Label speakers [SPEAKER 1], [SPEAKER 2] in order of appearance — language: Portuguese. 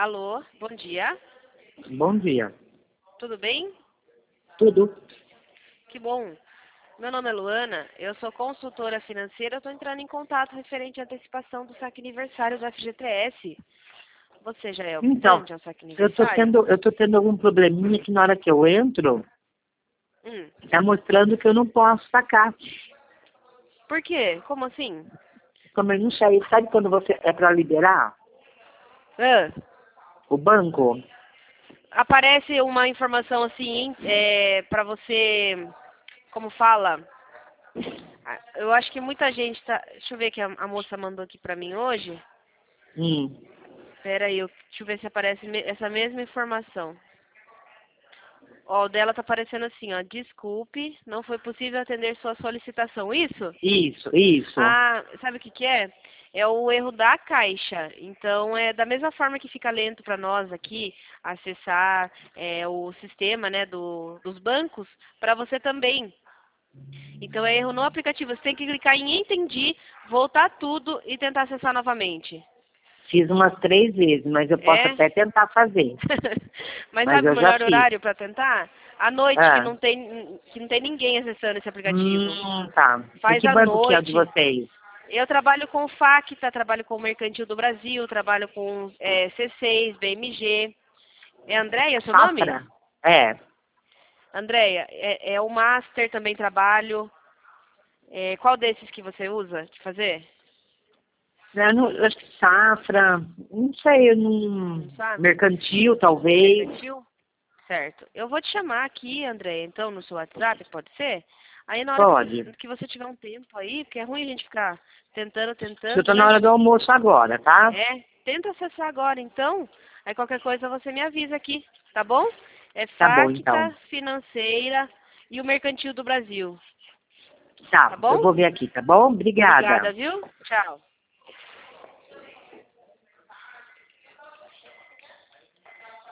[SPEAKER 1] Alô, bom dia.
[SPEAKER 2] Bom dia.
[SPEAKER 1] Tudo bem?
[SPEAKER 2] Tudo?
[SPEAKER 1] Que bom. Meu nome é Luana, eu sou consultora financeira, eu estou entrando em contato referente à antecipação do saque aniversário do FGTS. Você já é
[SPEAKER 2] Então,
[SPEAKER 1] optante ao saque
[SPEAKER 2] eu tô
[SPEAKER 1] aniversário?
[SPEAKER 2] tendo, eu tô tendo algum probleminha que na hora que eu entro,
[SPEAKER 1] Hum.
[SPEAKER 2] tá mostrando que eu não posso sacar.
[SPEAKER 1] Por quê? Como assim?
[SPEAKER 2] Como eu não sei, sabe quando você é para liberar
[SPEAKER 1] Ah,
[SPEAKER 2] o banco?
[SPEAKER 1] aparece uma informação assim, para você, como fala? Eu acho que muita gente tá... Deixa eu ver que a moça mandou aqui pra mim hoje.
[SPEAKER 2] Hum.
[SPEAKER 1] Pera aí, deixa eu ver se aparece essa mesma informação. Ó, o dela tá aparecendo assim, ó. Desculpe, não foi possível atender sua solicitação. Isso?
[SPEAKER 2] Isso.
[SPEAKER 1] Ah, sabe o que que é? É o erro da Caixa. Então, é da mesma forma que fica lento para nós aqui acessar o sistema, né, dos bancos, para você também. Então, é erro no aplicativo. Você tem que clicar em Entendi, voltar tudo e tentar acessar novamente.
[SPEAKER 2] Fiz umas 3 vezes, mas eu posso
[SPEAKER 1] É?
[SPEAKER 2] até tentar fazer.
[SPEAKER 1] Mas
[SPEAKER 2] Mas
[SPEAKER 1] sabe o
[SPEAKER 2] eu já
[SPEAKER 1] melhor
[SPEAKER 2] fiz.
[SPEAKER 1] horário para tentar? À noite,
[SPEAKER 2] Ah.
[SPEAKER 1] que não tem ninguém acessando esse aplicativo.
[SPEAKER 2] Tá. E
[SPEAKER 1] Faz
[SPEAKER 2] que
[SPEAKER 1] à
[SPEAKER 2] banco que é o de
[SPEAKER 1] noite.
[SPEAKER 2] vocês?
[SPEAKER 1] Eu trabalho com Facta, trabalho com o Mercantil do Brasil, trabalho com C6, BMG. É Andréia seu nome?
[SPEAKER 2] Safra? É.
[SPEAKER 1] Andréia, é o Master também trabalho. Qual desses que você usa de fazer?
[SPEAKER 2] Eu acho que Safra, não sei, eu
[SPEAKER 1] Não
[SPEAKER 2] não...
[SPEAKER 1] sabe?
[SPEAKER 2] Mercantil, talvez.
[SPEAKER 1] Mercantil? Certo. Eu vou te chamar aqui, Andréia, então, no seu WhatsApp, pode ser? Aí na hora
[SPEAKER 2] Pode.
[SPEAKER 1] que você tiver um tempo aí, porque é ruim a gente ficar
[SPEAKER 2] Eu
[SPEAKER 1] tentando,
[SPEAKER 2] tô na
[SPEAKER 1] né?
[SPEAKER 2] hora do almoço agora, tá?
[SPEAKER 1] Tenta acessar agora, então. Aí qualquer coisa você me avisa aqui, tá bom? É
[SPEAKER 2] Tá bom, então.
[SPEAKER 1] Facta, Financeira e o Mercantil do Brasil, tá
[SPEAKER 2] Tá, eu
[SPEAKER 1] bom?
[SPEAKER 2] vou ver aqui, tá bom? Obrigada.
[SPEAKER 1] Obrigada, viu? Tchau.